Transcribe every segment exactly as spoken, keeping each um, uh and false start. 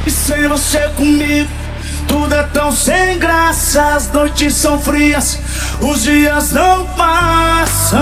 E sem você comigo, tudo é tão sem graça. As noites são frias, os dias não passam.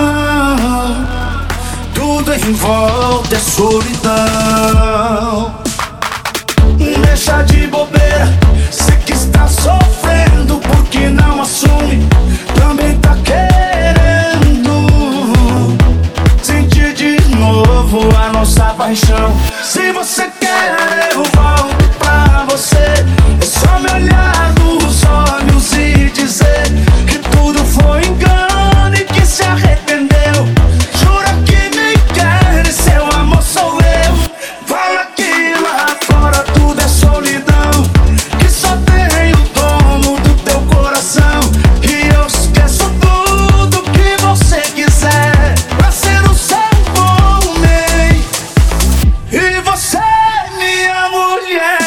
Tudo em volta é solidão. Deixa de bobeira, sei que está sofrendo porque não assume. Também tá querendo sentir de novo a nossa paixão. Se você quer, eu volto pra você. É só me olhar nos olhos e dizer que tudo foi engano e que se arrependeu. Jura que me quer e seu amor sou eu. Fala que lá fora tudo é solidão, que só tem o dono do teu coração. E eu esqueço tudo que você quiser pra ser o seu homem e você minha mulher.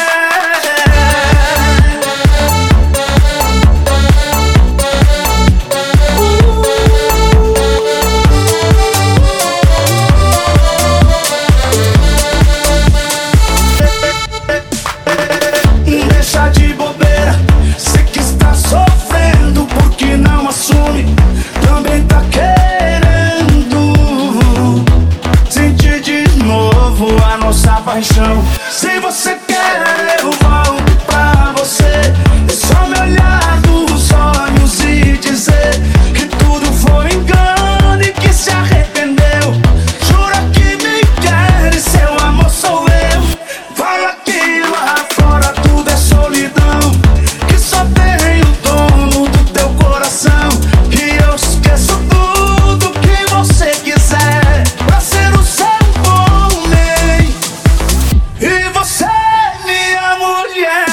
Deixa de bobeira, sei que está sofrendo porque não assume. Também tá querendo sentir de novo a nossa paixão. Se você quer, eu volto pra você. É só me olhar nos olhos e dizer que tudo foi engano e que se arrependeu. Jura que me quer e seu amor sou eu. Fala que lá fora tudo é solidão, que só tem o dono do teu coração. E eu esqueço tudo que você quiser pra ser o seu homem e você minha mulher.